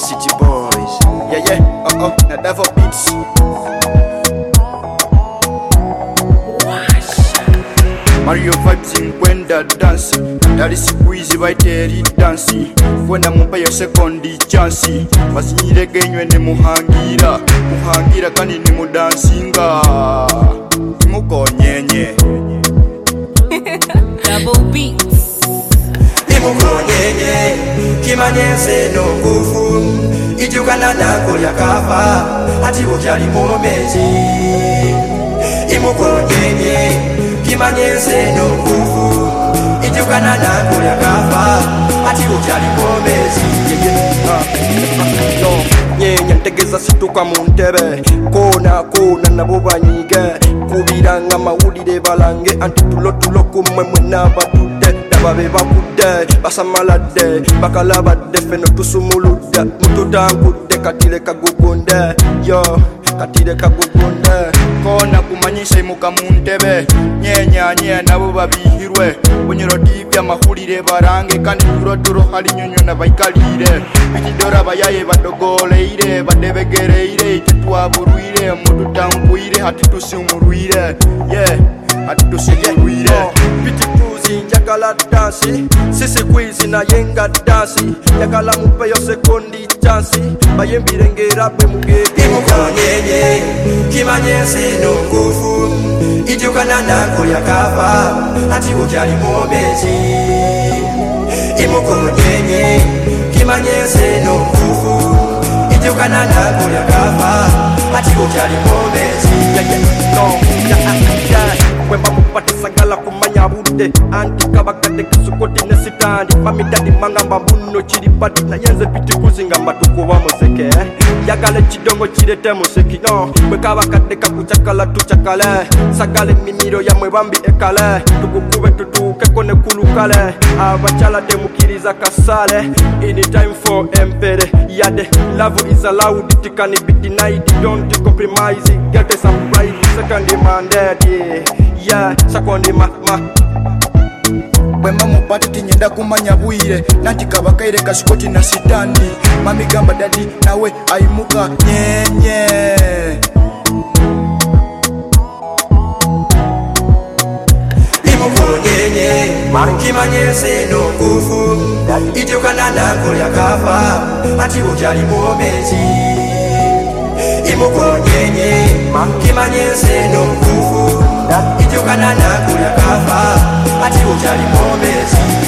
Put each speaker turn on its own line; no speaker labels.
City Boys. Yeah, na Devil Beats. Mario vibes in kwenda dance. Dari siku hizi baiteri dance. Kwenda mumpa yo sekondi chance. Basinyire genywe ne muhangira. Muhangira kandi ni mudansinga. Imukonyenye.
Double Beats.
Imukonyenye. Kimanyese no ngufu. Ijukana nako yakava. Ati bukyali momezi. Imukonyenye. Kimanyese no ngufu. Ijukana nako yakava. Ati bukyali momezi. Nyenya ntegeza situka mu ntebe kona nabo banyige kubiranga mawulire balange anti tulo kumwe mwena batudde nababe bakudde basamalade bakalabadde feno tusumuludde mututankudde katile kagugunde yo katile kagugunde
kona kumanyisa imuka mu ntebe nyenya nabo babihirwe bunyiro divya mahulire barange kandi tulo hali nyonyo na baikalire bitidora bayaye badogoleire badebegereire tetwaburuire mututankuire hati tusumurwire hati tusumurwire
bitikuzi njagala dansi sisi kwizi na yenga dansi njagala mupeyo sekondi chansi bayembirengera bwe mugege imukonyenye kimanyese no ngufu ijukana nako yakava ati bukyali momezi imukonyenye kimanyese no ngufu ijukana nako yakava ati bukyali momezi wemba mupatisa ngala kumanya budde anti kabakade kisukoti nesitandi pamitadi mangamba mbuno chiripati na yenze pitikuzi nga matukuba museke yagale chidongo chirete museki no bwekabakade kakuchakala tuchakale sagale mimiro ya mwebambi ekale tukukube tutukeko ne kulukale abachala demukiriza kasale anytime for empere yade love is allowed tikani be denied don't compromise get some pride second mandate yeah sekondi ma
bwemba mupati tinyenda kumanya bwire nanti kabakaire kasukoti na sitandi mami gamba dadi nawe aimuka nyenye
imukonyenye kimanyese no ngufu ijukana nako yakava ati bukyali momezi imukonyenye kimanyese no ngufu ijukana nako yakava ati bukyali momezi